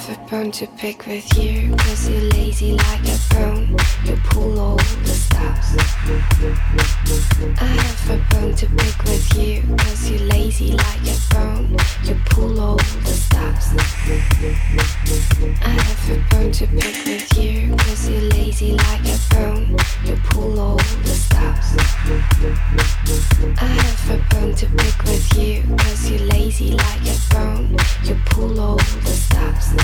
have a bone to pick with you, cause you're lazy like a bone. You pull all the stops. I have a bone to pick with you, cause you're lazy like a bone. You pull all the stops. I have a bone to pick with you, cause you're lazy like a